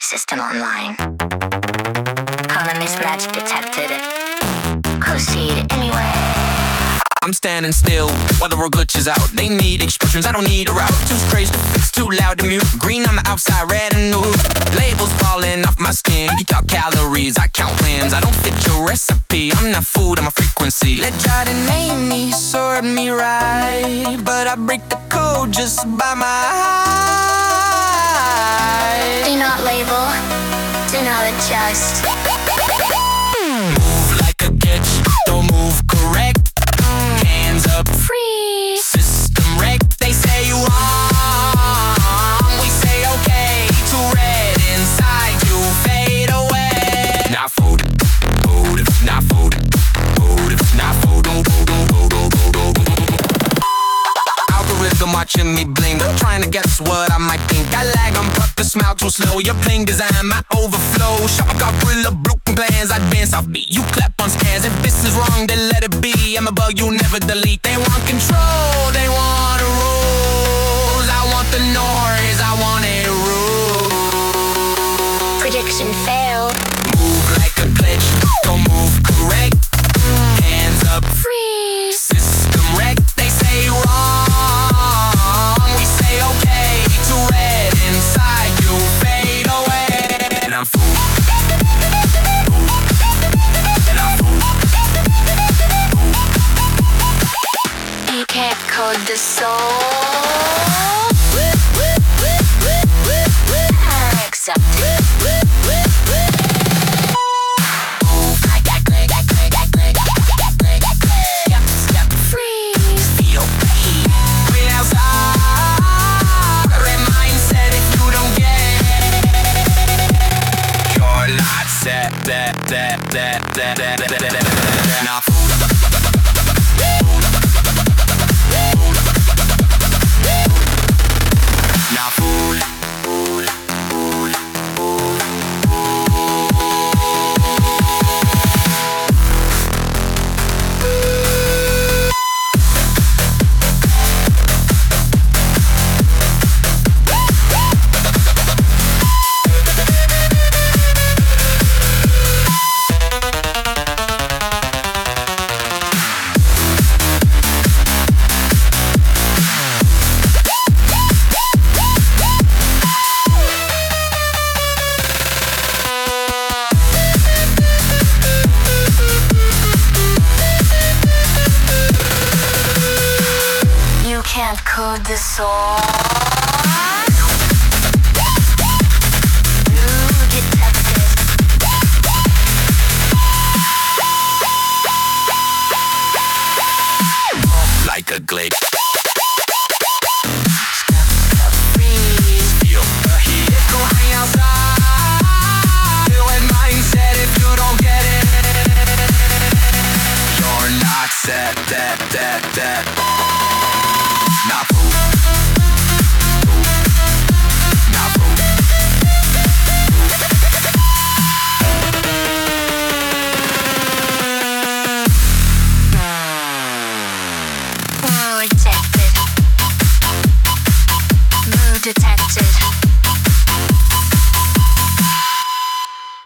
System online. Color mismatch detected. Proceed anyway. I'm standing still while the world glitches out. They need expressions, I don't need a route. Too crazy to fix, too loud to mute. Green on the outside, red and new. Labels falling off my skin. You talk calories, I count wins. I don't fit your recipe, I'm not food, I'm a frequency. Let try to name me, serve me right, but I break the code just by my eye. Do not label, do not adjust. Move like a catch, don't move correct. Hands up, Freeze. system wreck. They say you wrong, we say okay. Too red inside, you fade away. Not food, food, not food, food, not food. Algorithm watching me blink, trying to guess what I might think. I lag on purpose, smile too slow. Your plain design, my overflow. Sharp gorilla, broken plans. Advance off beat, you clap on scans. If this is wrong, then let it be. I'm a bug you never delete. They want control, they want the rules. I want the noise, I want it rules. Prediction failed. Move like a glitch, don't move correct. Hands up, Freeze. system wreck. They say wrong, we say okay. Too red inside, you fade away. And I'm fooled. You can't code the soul. Accepted. Move like a glitch. Freeze. Feel the heat. Green outside. Red mindset if you don't get it. You're not set. Now now fool. You can't code the soul. New detected. Like a glitch. Freeze. Feel the heat. Go hang outside. With mindset if you don't get it. You're not set.